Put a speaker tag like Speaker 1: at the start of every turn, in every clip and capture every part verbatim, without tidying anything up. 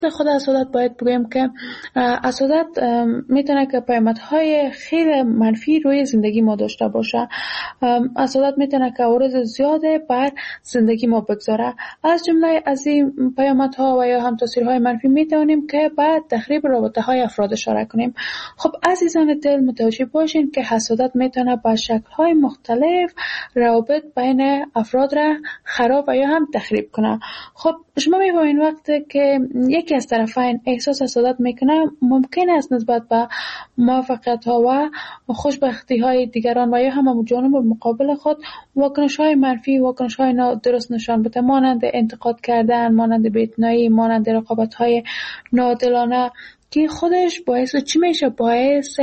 Speaker 1: خود حسادت باید بگویم که حسادت میتونه که پیامدهای خیلی منفی روی زندگی ما داشته باشه. حسادت میتونه که عوارض زیاده بر زندگی ما بگذاره. از جمله از این پیامدها و یا هم تاثیرهای منفی میتونیم که بعد تخریب رابطه های افراد اشاره کنیم. خب عزیزان دل متوجه باشین که حسادت میتونه با شکل‌های مختلف روابط بین افراد را خراب و یا هم تخریب کنه. خب شما می‌بینید وقتی که یکی از طرفین احساس حسادت میکنه، ممکن است نسبت به موفقیت‌ها و خوشبختی‌های دیگران و یا هم جانب مقابل خود واکنش‌های منفی، واکنش‌های نادرست نشان بده، مانند انتقاد کردن، مانند بی‌اعتنایی، مانند رقابت‌های ناعادلانه که خودش باعث چی میشه؟ باعث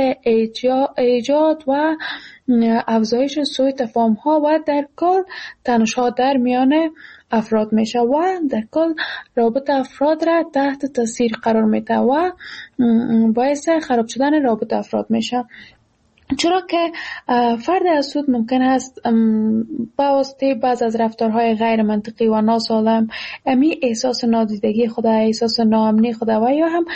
Speaker 1: ایجاد و افزایش سوء تفاهم‌ها و در کل تنش‌ها در میان افراد میشه و در کل رابطه افراد را تحت تاثیر قرار میده و باعث خراب شدن رابطه افراد میشه. چرا که فرد حسود ممکن است با واسطه بعض از رفتارهای غیر منطقی و ناسالم امی احساس نادیدگی خود، احساس ناامنی خود و یا هم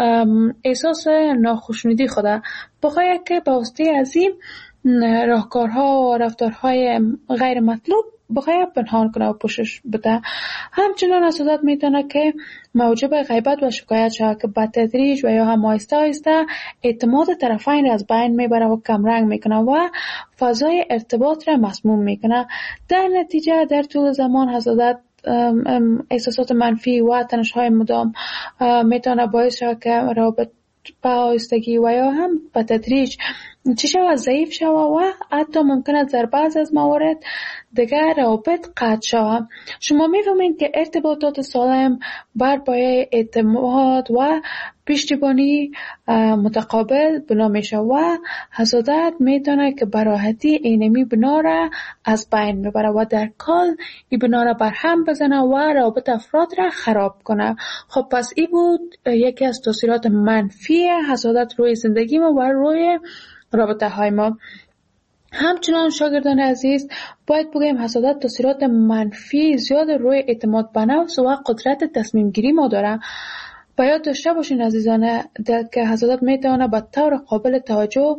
Speaker 1: احساس ناخوشنودی خود بخواهد که با واسطه از این راهکارها و رفتارهای غیر مطلوب بخواهد پنهان کنه و پوشش بده. همچنان حسادت میتونه که موجب غیبت و شکایت شود که به تدریج و یا هم آهسته آهسته اعتماد طرفین را از بین میبره و کمرنگ میکنه و فضای ارتباط را مسموم میکنه. در نتیجه در طول زمان حسادت احساسات منفی و تنش‌های مدام میتونه باعث شود که روابط به آهستگی و یا هم به تدریج چی شود؟ ضعیف شود و حتی ممکن است در بعض از موارد دیگر روابط قطع شود. شما می‌فهمید که ارتباطات سالم بر پایه اعتماد و پشتیبانی متقابل بنا میشه و حسادت میتونه که به راحتی اینمی بنا را از بین ببره و در کل این بنا را برهم بزنه و روابط افراد را خراب کنه. خب پس این بود یکی از تاثیرات منفی حسادت روی زندگی ما و روی رابطه های ما. همچنان شاگردان عزیز باید بگویم حسادت تاثیرات منفی زیاد روی اعتماد به نفس و قدرت تصمیم گیری ما داره. باید داشته باشین عزیزان که حسادت میتونه به طور قابل توجه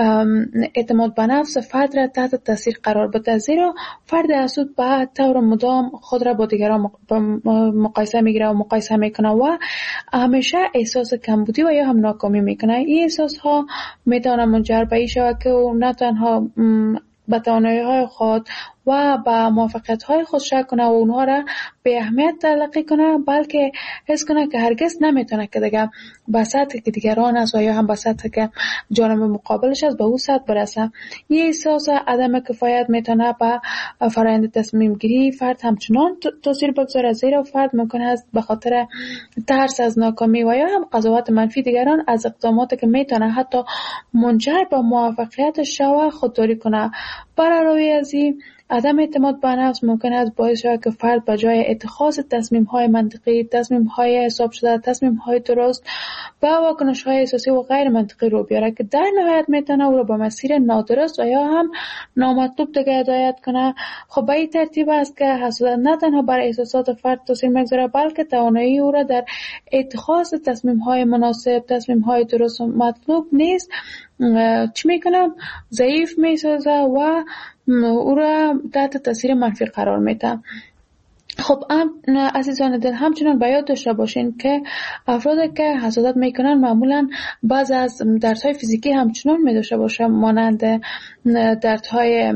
Speaker 1: اعتماد به نفس فرد را تحت تاثیر قرار بده، زیرا فرد حسود به طور مدام خود را با دیگران مقایسه میگیره و مقایسه میکنه و همیشه احساس کمبودی و یا هم ناکامی میکنه. این احساس ها میتونه منجر به این شود که او نه تنها به توانایی‌های خود و به موفقیت‌های خود شک کنه و اونها را به اهمیت تلقی کنه، بلکه حس کنه که هرگز نمیتونه که دیگه به سطحی که دیگران است و یا هم به سطحی که جانب مقابلش است به او سطح برسه. این احساس عدم کفایت میتونه به فرآیند تصمیم گیری فرد همچنان تاثیر بگذاره، زیرا فرد ممکن است به خاطر ترس از ناکامی و یا هم قضاوت منفی دیگران از اقداماتی که میتونه حتی منجر به موفقیت شود خودداری کنه. بر علاوه از این عدم اعتماد به نفس ممکن است باعث شود که فرد به جای اتخاذ تصمیم‌های منطقی، تصمیم‌های حساب شده، تصمیم‌های درست و واکنش‌های احساسی و غیر منطقی رو بیاره که در نهایت میتونه او را به مسیر نادرست و یا هم نامطلوب دیگه هدایت کنه. خب به این ترتیب است که حسادت نه تنها بر احساسات فرد تاثیر میگذاره، بلکه توانایی او را در اتخاذ تصمیم‌های مناسب، تصمیم‌های درست و مطلوب نیست چی میکنم ضعیف میسازه و او را تحت تاثیر منفی قرار میده. خب عزیزان دل همچنان باید داشته باشین که افرادی که حسادت میکنن معمولا بعض از دردهای فیزیکی همچنان میداشته باشه، مانند دردهای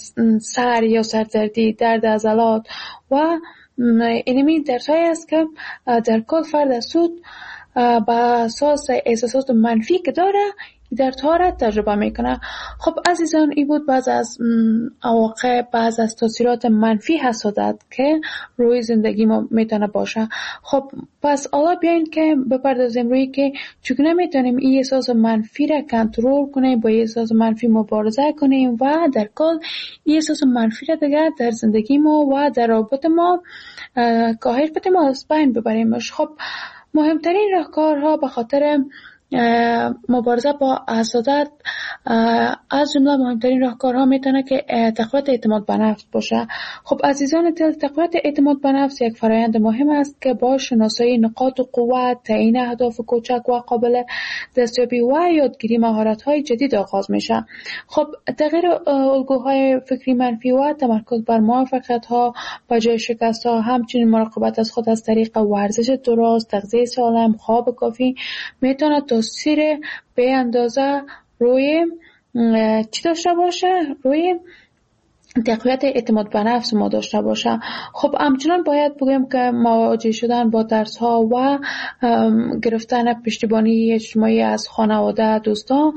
Speaker 1: سر یا سردردی، درد عضلات و اینمی دردهایی است که در کل فرد حسود با اساس احساسات منفی که داره دردها را تجربه میکنه. خب عزیزان این بود بعض از عواقب، بعض از تاثیرات منفی حسادت که روی زندگی ما میتونه باشه. خب پس حالا بیاین که بپردازیم روی که چگونه میتونیم این احساس منفی را کنترل کنیم، با این احساس منفی مبارزه کنیم و در کل این احساس منفی را دیگه در زندگی ما و در رابطه ما کاهش بدیم و از بین ببریمش. خب مهمترین راهکارها به خاطر مبارزه با حسادت از جمله مهمترین راهکارها میتونه که تقویت اعتماد به نفس باشه. خب عزیزان دل، تقویت اعتماد به نفس یک فرآیند مهم است که با شناسایی نقاط قوت، تعیین اهداف کوچک و قابل دستیابی و یادگیری مهارت‌های جدید آغاز میشه. خب تغییر الگوهای فکری منفی و تمرکز بر موفقیت‌ها به جای شکست‌ها، همچنین مراقبت از خود از طریق ورزش درست، تغذیه سالم، خواب کافی میتونه تاثیر به اندازه روی چی داشته باشه؟ روی تقویت اعتماد به نفس ما داشته باشه. خب همچنان باید بگیم که مواجه شدن با ترس ها و گرفتن پشتیبانی اجتماعی از خانواده، دوستان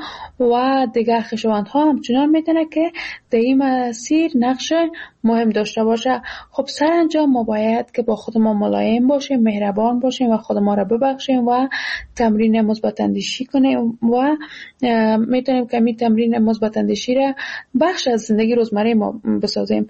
Speaker 1: و دیگر خویشاوندها همچنان میتونه که در این مسیر نقش مهم داشته باشه. خب سرانجام ما باید که با خود ما ملایم باشیم، مهربان باشیم و خود ما را ببخشیم و تمرین مثبت اندیشی کنیم و میتونیم که می تمرین مثبت اندیشی را بخش از زندگی روزمره ما بسازیم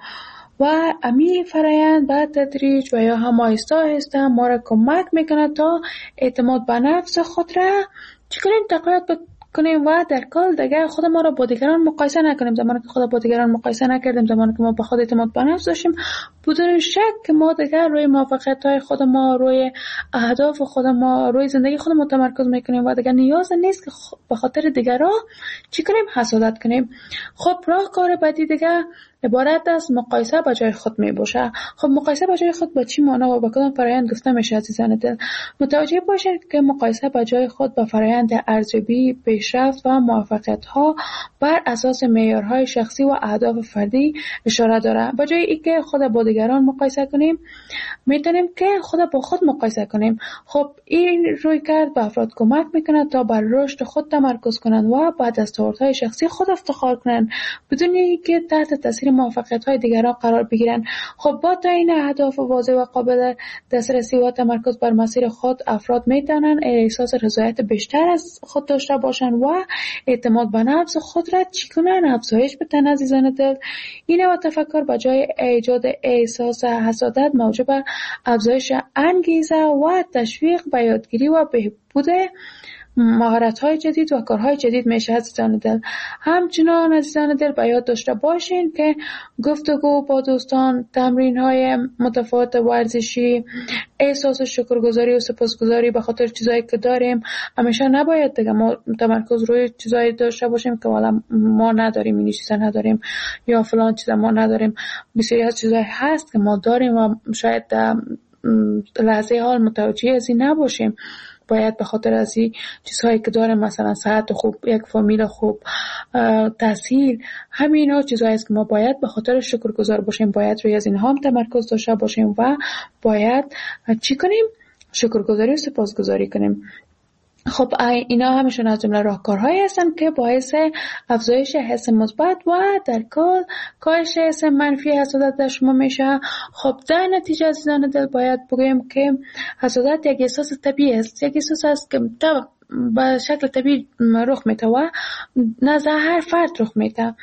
Speaker 1: و امی فرایند بعد تدریج و یا هم آهسته آهسته ما را کمک میکنه تا اعتماد به نفس خود را چی کنیم؟ تقویت کنیم و در کل دیگه خود ما را با دیگران مقایسه نکنیم. زمانی که خود با دیگران مقایسه نکردیم، زمانی که ما با خود اعتماد به نفس داشتیم، بدون شک که ما دیگه روی موفقیت‌های خود ما، روی اهداف خود ما، روی زندگی خود ما تمرکز میکنیم و دیگه نیاز نیست که به خاطر دیگران چی کنیم؟ حسادت کنیم. خب راهکار بعدی دیگه عبارت از مقایسه با جای خود می باشه. خب مقایسه با جای خود با چی معنا و با کدام فرآیند گفته میشه عزیزان دل؟ متوجه باشید که مقایسه با جای خود با فرآیند ارزیابی، پیشرفت و موفقیت ها بر اساس معیارهای شخصی و اهداف فردی اشاره داره. با جای اینکه خود با دیگران مقایسه کنیم، میتونیم که خود با خود مقایسه کنیم. خب این رویکرد به افراد کمک میکنه تا بر رشد خود تمرکز کنند و بعد از دستاوردهای شخصی خود افتخار کنند بدون اینکه تحت تاثیر موفقیت‌های دیگران قرار بگیرن. خب با تعیین اهداف واضح و قابل دسترسی و تمرکز بر مسیر خود، افراد میتونن احساس رضایت بیشتر از خود داشته باشن و اعتماد به نفس خود را چی کنن؟ افزایش بدن عزیزان دل. این و تفکر با جای ایجاد احساس حسادت موجب افزایش انگیزه و تشویق به یادگیری و بهبود مهارت‌های جدید و کارهای جدید میشه عزیزان دل. همچنان عزیزان دل به یاد داشته باشین که گفتگو با دوستان، تمرین‌های متفاوت ورزشی، احساس شکرگزاری و سپاسگزاری به خاطر چیزایی که داریم، همیشه نباید دیگه ما تمرکز روی چیزایی داشته باشیم که والا ما نداریم، این چیزا نداریم یا فلان چیزا ما نداریم. بسیاری از چیزایی هست که ما داریم و شاید لحظه حال متوجه از این نباشیم. باید به خاطر از این چیزهایی که داریم، مثلا صحت خوب، یک فامیل خوب، تحصیل، همین ها چیزهایی است که ما باید به خاطر شکرگزار باشیم، باید روی از اینها هم تمرکز داشته باشیم و باید چی کنیم؟ شکرگزاری و سپاسگزاری کنیم. خب اینا همشون از جمله راهکارهایی هستن که باعث افزایش حس مثبت و در کل کاهش حس منفی حسادت در شما میشه. خب در نتیجه عزیزان دل باید بگویم که حسادت یک احساس طبیعی است، یک احساس است که به شکل طبیعی رخ میده و نزد هر فرد رخ میده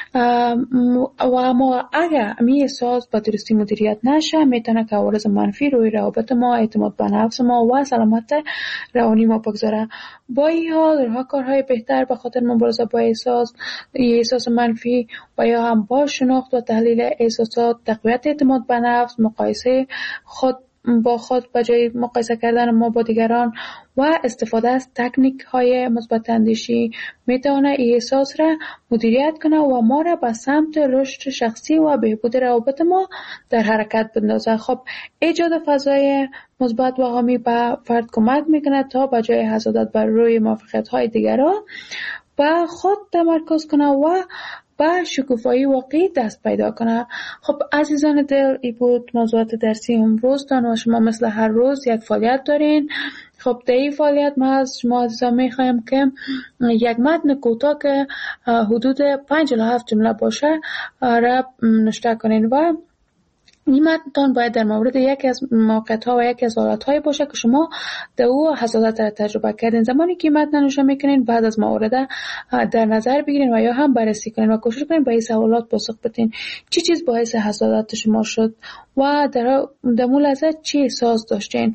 Speaker 1: و ما اگر می احساس با درستی مدیریت نشه میتونه که عوارض منفی روی روابط ما، اعتماد به نفس ما و سلامت روانی ما بگذاره. با این حال راهکارهای بهتر به خاطر مبارزه با احساس احساس منفی و یا هم با شناخت و تحلیل احساسات، تقویت اعتماد به نفس، مقایسه خود با خود به جای مقایسه کردن ما با دیگران و استفاده از تکنیک های مثبت اندیشی میتونه این احساس را مدیریت کنه و ما را به سمت رشد شخصی و بهبود روابط ما در حرکت بندازه. خب ایجاد فضای مثبت و حامی به فرد کمک میکنه تا به جای حسادت بر روی موفقیت های دیگران به خود تمرکز کنه و با شکوفایی واقعی دست پیدا کنه. خب عزیزان دل، این بود موضوعات درسی امروزتان و شما مثل هر روز یک فعالیت دارین. خب در این فعالیت ما از شما عزیزان میخوایم که یک متن کوتاه که حدود پنج الی هفت جمله باشه را نوشته کنین و این متن باید در مورد یکی از موقعیت‌ها و یکی از حالت‌های باشه که شما در او حسادت را تجربه کردین. زمانی که متن نوشته میکنین بعد از مورد در نظر بگیرین و یا هم بررسی کنین و کوشش کنین به این سوالات پاسخ بدین. چی چیز باعث حسادت شما شد و در در مول ازت چی احساس داشتین و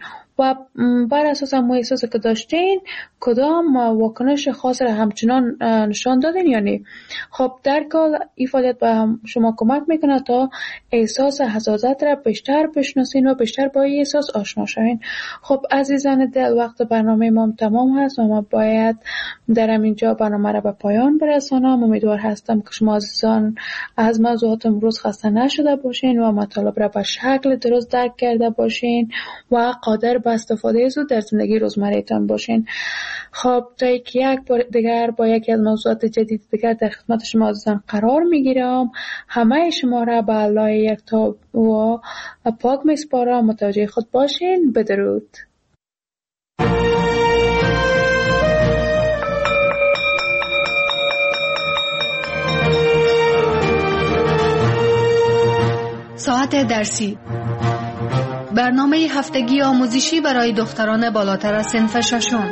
Speaker 1: و بر اساس همون احساسی که داشتین کدام واکنش خاص را همچنان نشان دادین یا نه. خب در کل این فعالیت به شما کمک میکنه تا احساس حسادت را بیشتر بشناسین و بیشتر با این احساس آشنا شوین. خب عزیزان دل، وقت برنامه ما تمام هست و ما باید در اینجا برنامه را به پایان برسانم. امیدوار هستم که شما عزیزان از موضوعات امروز خسته نشده باشین و مطالب را به شکل درست درک کرده باشین و قادر به استفاده از او در زندگی روزمره‌تان باشین. خب تا یک بار دیگر با یکی از موضوعات جدید دیگر در خدمت شما عزیزان قرار میگیرم. همه شما را به الله یکتا و پاک میسپارم. متوجه خود باشین. بدرود.
Speaker 2: ساعت درسی، برنامه هفتگی آموزشی برای دختران بالاتر از صنف ششم.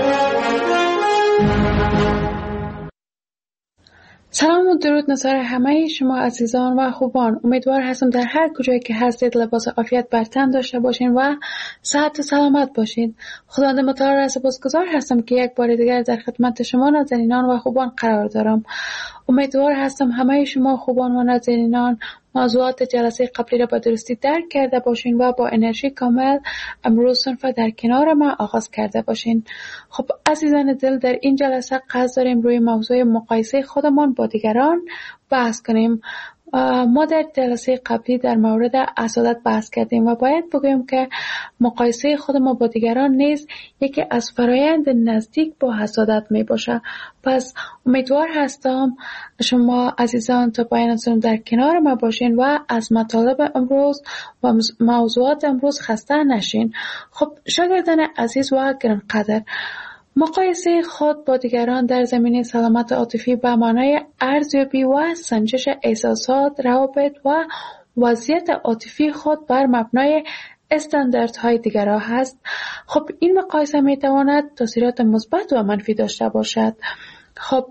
Speaker 1: سلام و درود نثار همه شما عزیزان و خوبان. امیدوار هستم در هر کجایی که هستید لباس عافیت بر تن داشته باشین و صحت و سلامت باشین. خداوند متعال را سپاسگزار هستم که یک بار دیگر در خدمت شما نازنینان و خوبان قرار دارم. امیدوار هستم همه شما خوبان و نازنینان موضوعات جلسه قبلی را به درستی درک کرده باشین و با انرژی کامل امروز صنف در کنار ما آغاز کرده باشین. خب عزیزان دل، در این جلسه قصد داریم روی موضوع مقایسه خودمان با دیگران بحث کنیم. ما در جلسه قبلی در مورد حسادت بحث کردیم و باید بگویم که مقایسه خود ما با دیگران نیز یکی از فرایند نزدیک با حسادت می باشه. پس امیدوار هستم شما عزیزان تا پایان سنم در کنار ما باشین و از مطالب امروز و موضوعات امروز خسته نشین. خب شاگردان عزیز و گرانقدر، مقایسه خود با دیگران در زمینه سلامت عاطفی به معنای ارزیابی و سنجش احساسات، روابط و وضعیت عاطفی خود بر مبنای استانداردهای دیگران هست. خب این مقایسه می تواند تاثیرات مثبت و منفی داشته باشد. خب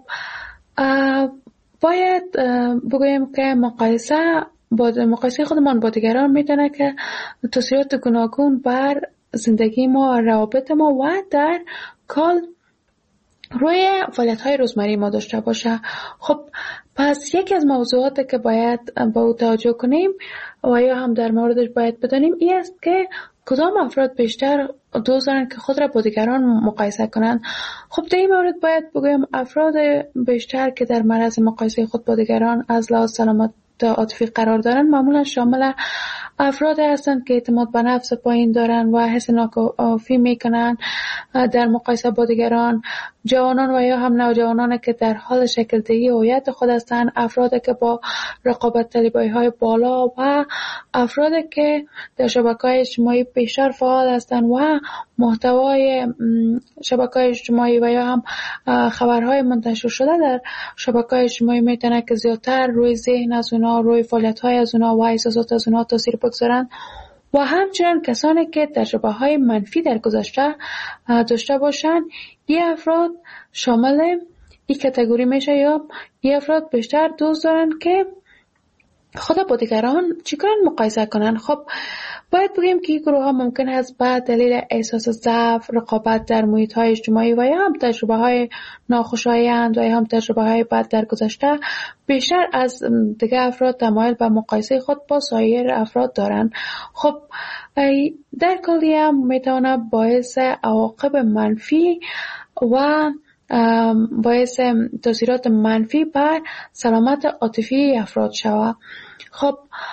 Speaker 1: باید بگویم که مقایسه با مقایسه خودمان با دیگران میتونه که تاثیرات گوناگون بر زندگی ما، روابط ما و در کل روی فعالیت‌های روزمره ما داشته باشه. خب پس یکی از موضوعاتی که باید با او توجه کنیم و یا هم در موردش باید بدانیم این است که کدام افراد بیشتر دوست دارند که خود را با دیگران مقایسه کنند. خب در این مورد باید بگویم افراد بیشتر که در معرض مقایسه خود با دیگران از لحاظ سلامت عاطفی قرار دارند معمولا شامل افراد هستند که اعتماد به نفس پایین دارند و حس ناکافی میکنند در مقایسه با دیگران. جوانان و یا هم نوجوانان که در حال شکل دهی هویت خود هستند، افرادی که با رقابت طلبی های بالا و افرادی که در شبکه‌های اجتماعی بیشتر فعال هستند و محتوای شبکه‌های اجتماعی و یا هم خبرهای منتشر شده در شبکه‌های اجتماعی میتونه که زیادتر روی ذهن از اونا، روی فعالیت‌های از اونا و احساسات از اونا تاثیر بگذارن و همچنین کسانی که تجربه‌های منفی در گذشته داشته باشند. این افراد شامل این کاتگوری میشه یا این افراد بیشتر دوست دارن که خود با دیگران چیکار مقایسه کنن. خب باید بگیم که این گروه ها ممکن است به دلیل احساس ضعف، رقابت در محیط های اجتماعی و یا هم تجربه های ناخوشایند و یا هم تجربه های بد در گذشته بیشتر از دیگر افراد تمایل به مقایسه خود با سایر افراد دارند. خب در کلی هم میتونه باعث عواقب منفی و باعث تاثیرات منفی بر سلامت عاطفی افراد شود. خب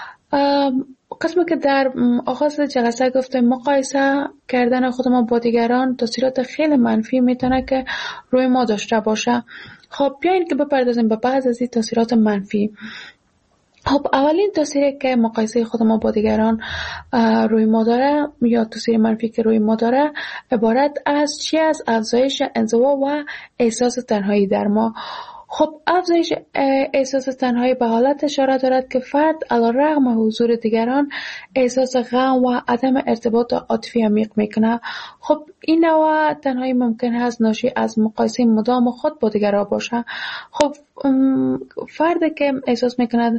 Speaker 1: قسمی که در آغاز جلسه گفتم مقایسه کردن خودمان با دیگران تاثیرات خیلی منفی میتونه که روی ما داشته باشه. خب بیاین که بپردازیم به بعض از این تاثیرات منفی. خب اولین تاثیری که مقایسه خود ما با دیگران روی ما داره یا تاثیر منفی که روی ما داره عبارت از چی از افزایش انزوا و احساس تنهایی در ما. خب افزایش احساس تنهایی به حالت اشاره دارد که فرد علیرغم حضور دیگران احساس غم و عدم ارتباط عاطفی عمیق میکنه. خب این نوع تنهایی ممکن است ناشی از مقایسه مدام خود با دیگران باشه. خب فردی که احساس میکند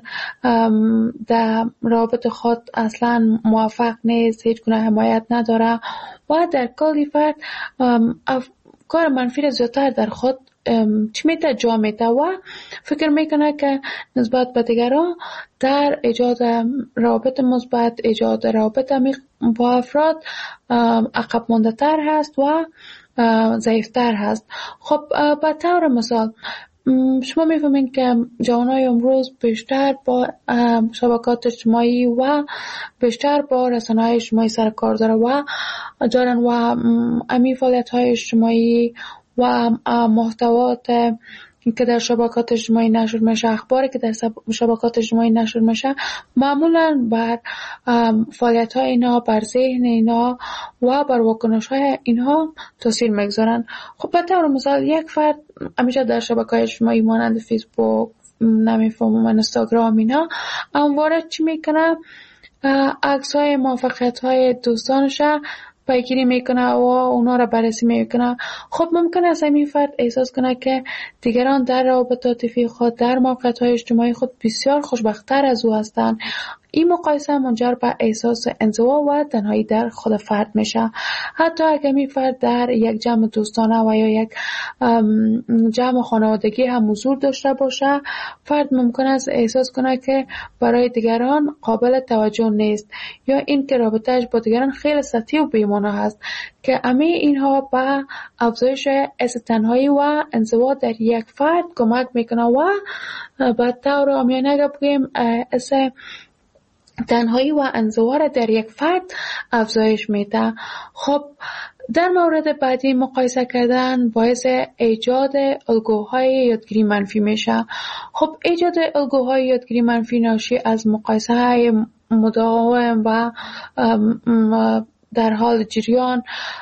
Speaker 1: در رابطه خود اصلا موفق نیست، هیچ گونه حمایت نداره و در کلی فرد افکار منفی را زیادتر در خود چی میته جا میته و فکر میکنه که نسبت به دیگران در ایجاد روابط مثبت، ایجاد روابط عمیق با افراد عقب مانده تر هست و ضعیفتر هست. خب به طور مثال شما میفهمین که جوانای امروز بیشتر با شبکات اجتماعی و بیشتر با رسانه‌های اجتماعی سر کار داره و دارن و امی فعالیت‌های اجتماعی و محتوات که در شبکات اجتماعی نشر میشه، اخباری که در شبکات اجتماعی نشر میشه معمولا بر فعالیت‌های اینا، بر ذهن اینا و بر واکنش‌های اینها تاثیر میگذارن. خب به طور مثال یک فرد همیشه در شبکه‌های اجتماعی مانند فیسبوک، نمیفهمم اینستاگرام اینا همواره چی میکنه؟ عکس‌های موفقیت‌های دوستانش پیگیری میکنه و اونا را بررسی میکنه. خب ممکن است این فرد احساس کنه که دیگران در روابط عاطفی خود، در موقعیت‌های اجتماعی خود بسیار خوشبخت‌تر از او هستند. این مقایسه منجر به احساس انزوا و تنهایی در خود فرد میشه. حتی اگر می فرد در یک جمع دوستانه و یا یک جمع خانوادگی هم حضور داشته باشه، فرد ممکن است احساس کنه که برای دیگران قابل توجه نیست یا این که رابطه‌اش با دیگران خیلی سطحی و بی‌معنی هست که همه اینها به افزایش احساس تنهایی و انزوا در یک فرد کمک میکنه و به طور عامیانه اگر بگیم احساس تنهایی و انزوا در یک فرد افزایش میده. خب در مورد بعدی مقایسه کردن باعث ایجاد الگوهای یادگیری منفی میشه. خب ایجاد الگوهای یادگیری منفی ناشی از مقایسه های مداوم و در حال جریان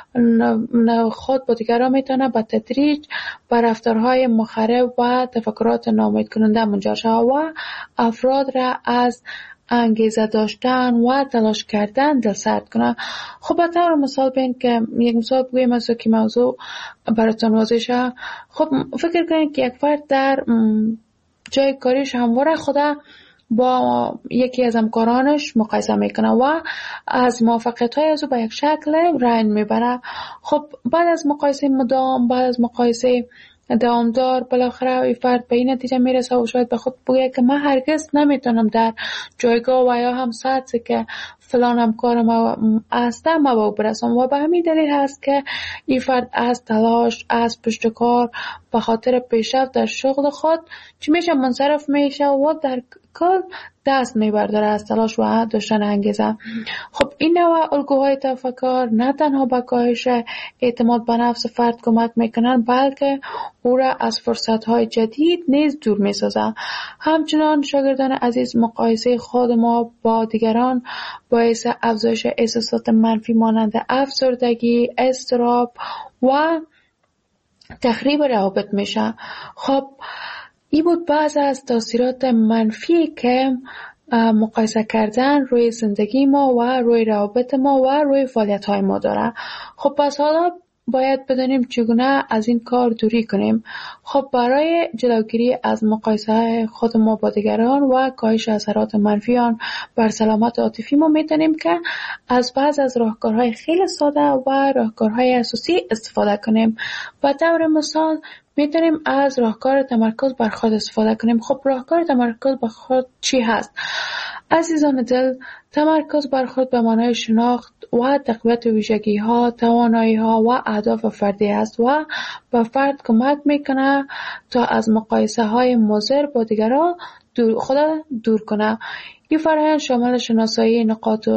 Speaker 1: خود با دیگران میتونه به تدریج به رفتارهای مخرب و تفکرات ناامید کننده منجر شود و افراد را از انگیزه داشتن و تلاش کردن دلسرد کنه. خب به طور مثال بین که یک مثال بگویم از که موضوع براتون واضح شه. خب فکر کنید که یک فرد در جای کاریش همواره خدا با یکی از همکارانش مقایسه میکنه و از موفقیت‌های از او به یک شکل رنج میبره. خب بعد از مقایسه مدام، بعد از مقایسه دوامدار، بالاخره این فرد به این نتیجه میرسه و شاید به خود بگه که من هرگز نمیتونم در جایگاه و یا هم سطحی که فلان همکارم هستم ما با برسم و به همین دلیل هست که این فرد از تلاش، از پشتکار به خاطر پیشرفت در شغل خود چی میشه منصرف میشه و در کل دست میبرداره از تلاش و داشتن انگیزه. خب این نوع الگوهای تفکر نه تنها به کاهش اعتماد به نفس فرد کمک میکنن بلکه او را از فرصتهای جدید نیز دور میسازه. همچنان شاگردان عزیز مقایسه خود ما با دیگران باعث افزایش احساسات منفی مانند افسردگی، اضطراب و تخریب روابط میشه. خب این بود بعض از تاثیرات منفی که مقایسه کردن روی زندگی ما و روی روابط ما و روی فعالیت های ما داره. خب پس حالا باید بدانیم چگونه از این کار دوری کنیم. خب برای جلوگیری از مقایسه خود ما با دیگران و کاهش اثرات منفی آن بر سلامت عاطفی ما میتونیم که از بعض از راهکارهای خیلی ساده و راهکارهای اساسی استفاده کنیم. به طور مثال میتونیم از راهکار تمرکز بر خود استفاده کنیم. خب راهکار تمرکز بر خود چی هست؟ عزیزان دل، تمرکز بر خود به معنای شناخت و تقویت ویژگی ها، توانایی ها و اهداف فردی است و به فرد کمک میکنه تا از مقایسه های مضر با دیگران دور خود دور کنه. این فرآیند شامل شناسایی نقاط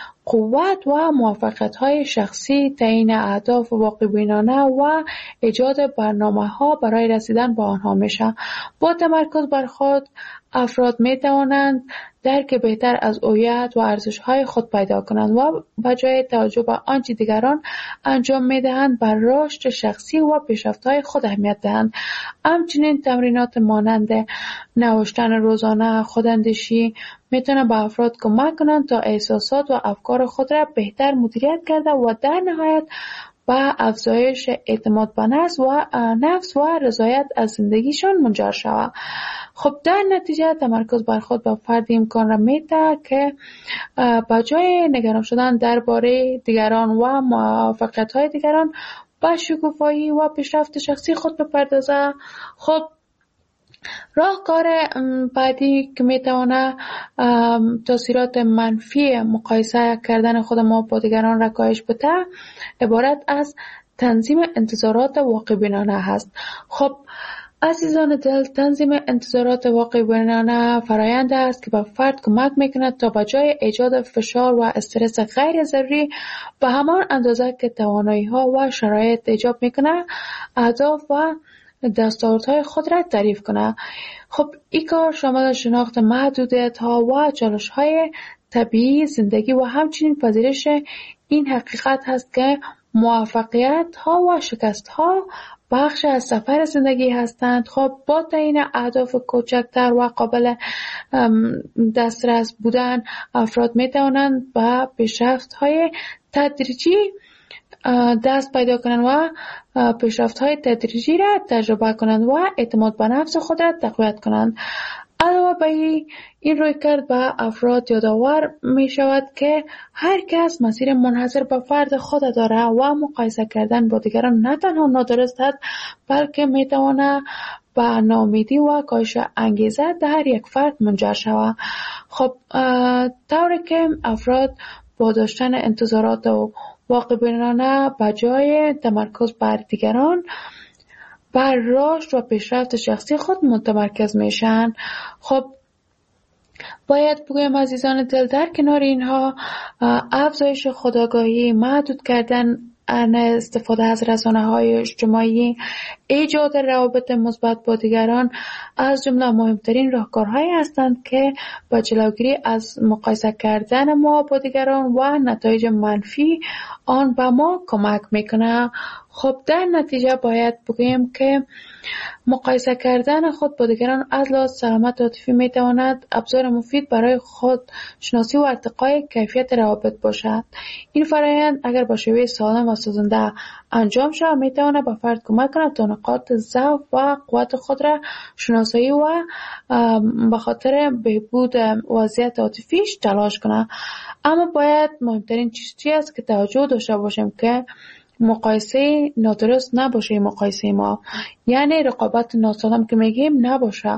Speaker 1: قوت و موفقیت های شخصی، تعیین اهداف واقع بینانه و ایجاد برنامه ها برای رسیدن به آنها میشه. با تمرکز بر خود افراد می توانند درک بهتر از هویت و ارزش‌های خود پیدا کنند و به جای توجه به آنچه دیگران انجام می‌دهند بر رشد شخصی و پیشرفت‌های خود اهمیت دهند. همچنین تمرینات مانند نوشتن روزانه، خوداندیشی میتونه به افراد کمک کنند تا احساسات و افکار خود را بهتر مدیریت کرده و در نهایت به افزایش اعتماد به نفس و نفس و رضایت از زندگیشان منجر شود. خب در نتیجه تمرکز بر خود به فرد امکان را میده که به جای نگران شدن درباره دیگران و موفقیت‌های دیگران به شکوفایی و پیشرفت شخصی خود بپردازه. خب راهکار بعدی که میتونه تاثیرات منفی مقایسه کردن خود ما با دیگران را کاهش بده عبارت از تنظیم انتظارات واقع بینانه هست. خب عزیزان دل، تنظیم انتظارات واقع بینانه فرایند است که به فرد کمک میکنه تا به جای ایجاد فشار و استرس غیر ضروری به همان اندازه که توانایی ها و شرایط ایجاب میکنه اهداف و دستاوردهای خود را تعریف کنه. خب این کار شامل شناخت محدودیت ها و چالش های طبیعی زندگی و همچنین پذیرش این حقیقت هست که موفقیت ها و شکست ها بخش از سفر زندگی هستند. خب با تعیین اهداف کوچکتر و قابل دسترس بودن افراد می توانند به پیشرفت های تدریجی دست پیدا کنند و پیشرفت های تدریجی را تجربه کنند و اعتماد به نفس خود را تقویت کنند. علاوه بر این رویکرد به افراد یادآور می شود که هر کس مسیر منحصر به فرد خود داره و مقایسه کردن با دیگران نه تنها نادرست است بلکه می تواند به ناامیدی و کاهش انگیزه در یک فرد منجر شود. خب طوری که افراد با داشتن انتظارات و واقع بینانه به جای تمرکز بر دیگران بر رشد و پیشرفت شخصی خود متمرکز میشن. خب باید بگویم عزیزان دل، در کنار اینها افزایش خودآگاهی، محدود کردن استفاده از رسانه‌های اجتماعی، ایجاد روابط مثبت با دیگران از جمله مهمترین راهکارهایی هستند که با جلوگیری از مقایسه کردن ما با دیگران و نتایج منفی آن به ما کمک میکنه. خب در نتیجه باید بگویم که مقایسه کردن خود با دیگران از لحاظ سلامت عاطفی میتواند ابزار مفید برای خود شناسی و ارتقای کیفیت روابط باشد. این فرآیند اگر با شیوه سالم و سازنده انجام شود میتواند به فرد کمک کند تا نقاط ضعف و قوت خود را شناسایی و به خاطر بهبود وضعیت عاطفیش تلاش کند. اما باید مهمترین چیز چی است که توجه داشته باشیم که مقایسه نادرست نباشه. مقایسه ما یعنی رقابت ناسالم که میگیم نباشه.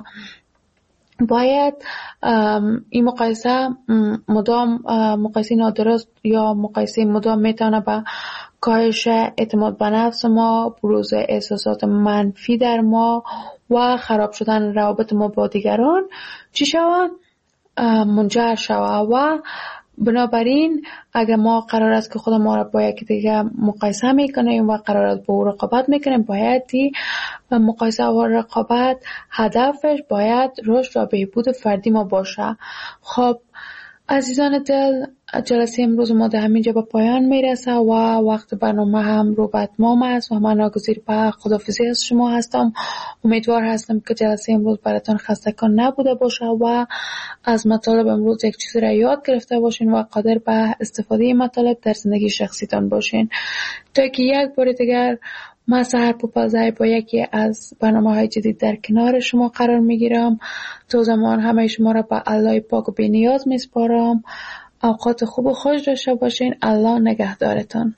Speaker 1: باید این مقایسه مدام مقایسه نادرست یا مقایسه مدام میتونه به کاهش اعتماد به نفس ما، بروز احساسات منفی در ما و خراب شدن روابط ما با دیگران چی شود؟ منجر شود. و بنابراین اگر ما قرار است که خود ما را با یکی دیگه مقایسه میکنیم و قرار است با او رقابت میکنیم، باید مقایسه و رقابت هدفش باید رشد و بهبود فردی ما باشه. خب عزیزان دل، جلسه امروز ما در همینجا به پایان میرسه و وقت برنامه هم رو به اتمام است و من ناگزیر به خداحافظی از شما هستم. امیدوار هستم که جلسه امروز براتون خسته‌کن نبوده باشه و از مطالب امروز یک چیزی را یاد گرفته باشین و قادر به استفاده مطالب در زندگی شخصیتان باشین. تا که یک بار دیگر من سحر پوپلزای با یکی از برنامه‌های جدید در کنار شما قرار میگیرم. تا زمان همه شما را به الله پاک و بی‌نیاز میسپارم. اوقات خوب و خوش داشته باشین. الله نگهدارتان.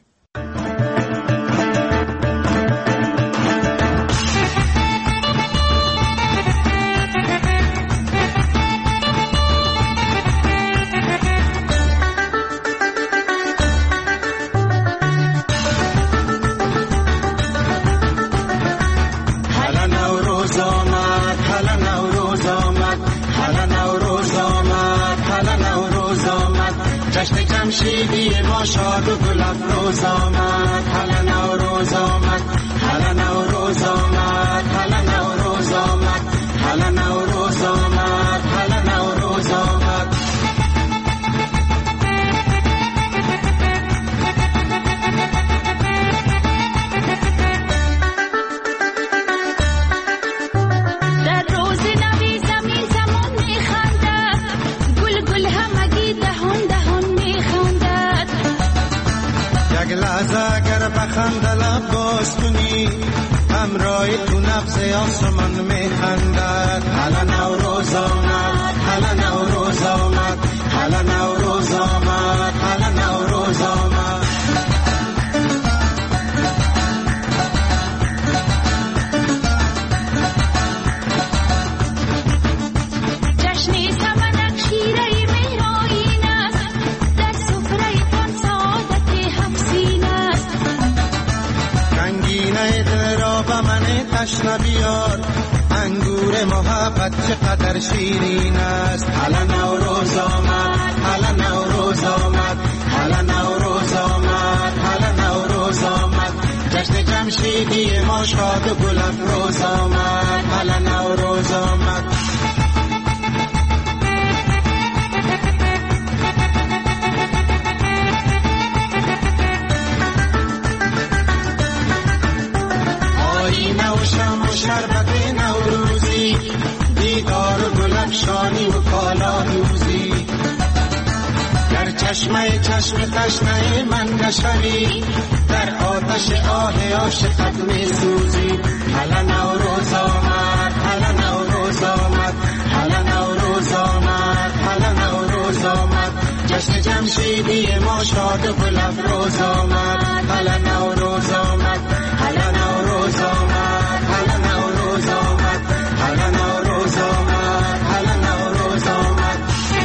Speaker 3: جمشیدی ما شاد و گل افروز آمد، هلا نوروز آمد، هلا نوروز آمد، هلا نوروز آمد، هلا نوروز آمد. سبز آسمان میخندد. حالا نوروز آمد، حالا نوروز آمد، حالا نوروز آمد، حالا نوروز آمد.
Speaker 4: جشنی سمنک شیرهی مهرآیین است، در سفره تان سعادت هفسین است.
Speaker 3: رنگینه دل را به من تشنه بیار، انگور محبت چقدر شیرین است. حالا نوروز آمد، حالا نوروز آمد، حالا نوروز آمد، حالا نوروز آمد. جشن جمشیدی ما شاد و گل افروز آمد. حالا نوروز آمد. آینه و شم و شربت نوروزی، دیدار و گل افشانی و کالا دوزی. در چشمه چشم تشنه من نشوی، در آتش آه عاشقت می سوزی. حالا نوروز آمد، حالا نوروز آمد، حالا نوروز آمد، حالا نوروز آمد. جشن جمشیدی ما شاد و گل افروز آمد. حالا نوروز آمد، حالا نوروز آمد، حالا نوروز آمد، حالا نوروز آمد، حالا نوروز آمد.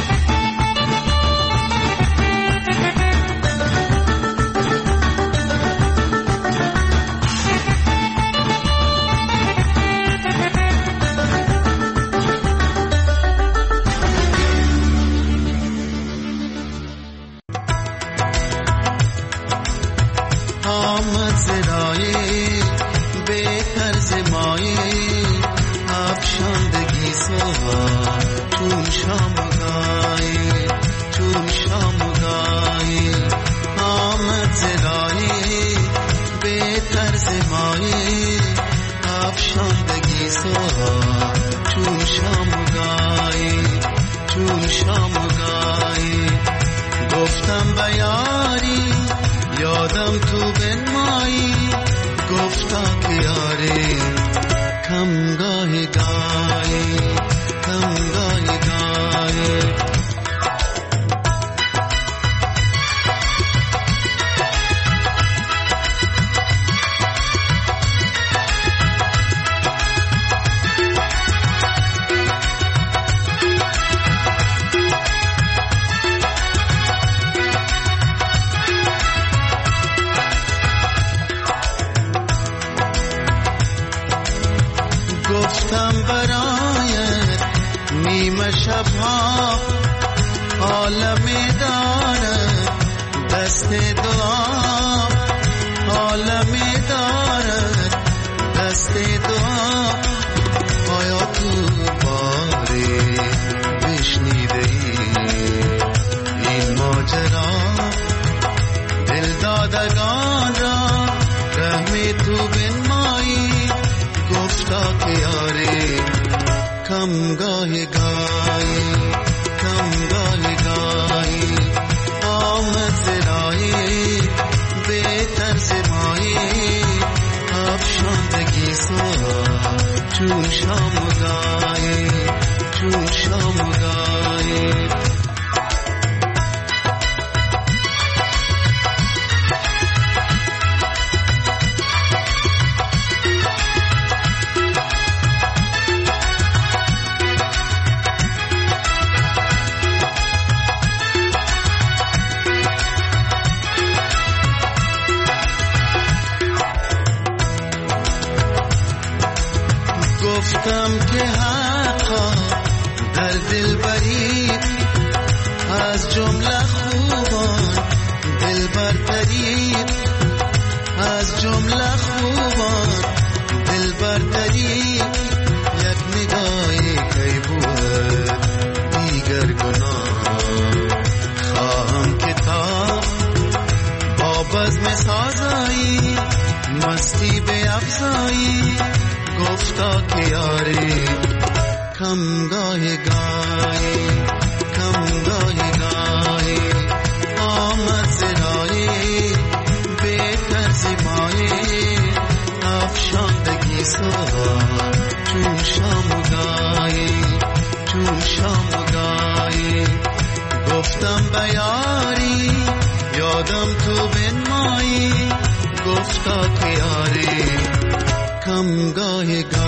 Speaker 3: آمد زرایی به طرز مایی، افشاندگی سوها چون شامگاهی، چون شامگاهی. آمد زرایی به طرز مایی، افشاندگی سوها چون شامگاهی، چون شامگاهی. گفتم بیاری یادم تو بنمایی، گفتا که یاری کم گاهی گاهی، کم گاهی گاهی. گفتم برایت نیمه شبها عالمی دارد دست دعا، عالمی دارد دست دعا. آیا تو باری بشنیده ای این ماجرا؟ دل دادگان را رحمی تو بنمایی، گفتا که یاری کم گاهی گاهی، کم گاهی گاهی. آمد زرایی به طرز مایی، افشاندگی سوها چون شامگاهی، چون شامگاهی. گفتم که حقا در دل برید، از جمله خوبان دل برترید، از جمله خوبان دل برترید. یک نگاهی کی بود دیگر گناه، خواهم که تا با بزم سازایی مستی به افزایی. گفتا که یاری کم گاهی گاهی، کم گاهی گاهی. آمد زرایی به طرز مایی، افشاندگی سوها چون شام و گاهی چون شام و گاهی گفتم بیاری یادم تو بنمایی گفتا که یاری کم گاهی گاهی